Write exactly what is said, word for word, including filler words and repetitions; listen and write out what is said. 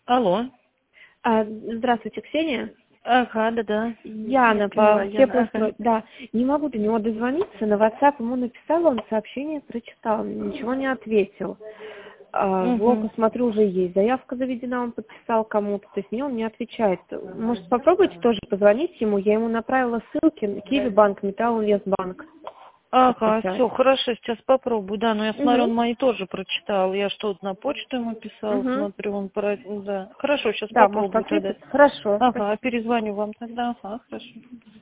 Алло. А, Здравствуйте, Ксения. Ага, да-да. Яна Поняла, по Яна. Ага. теплострой. Да, не могу до него дозвониться. На WhatsApp ему написала, он сообщение прочитал, ничего не ответил. А, в Локо, Угу. смотрю, уже есть заявка заведена, он подписал кому-то, то есть мне он не отвечает. Может, попробуйте тоже позвонить ему? Я ему направила ссылки: Киевбанк, Металлинвестбанк. Ага, Подписать. все, хорошо, сейчас попробую. Да, но я смотрю, Угу. он мои тоже прочитал. Я что-то на почту ему писала, Угу. смотрю, он про... Да. Хорошо, сейчас Да, может попробую тогда. ответить? Хорошо, Ага, спасибо. перезвоню вам тогда. Ага, хорошо.